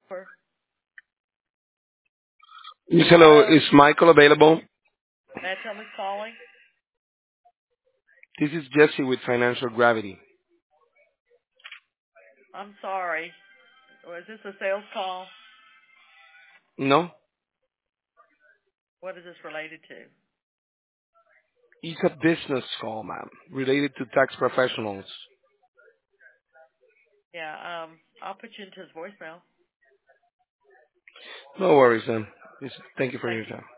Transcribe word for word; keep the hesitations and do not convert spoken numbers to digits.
For Yes, hello. hello, Is Michael available? may I tell who's calling? This is Jesse with Financial Gravity. I'm sorry. Was this a sales call? No, What is this related to? it's a business call, ma'am, related to tax professionals. Yeah, um, I'll put you into his voicemail. No worries, ma'am. Just thank you for Thank your you. time.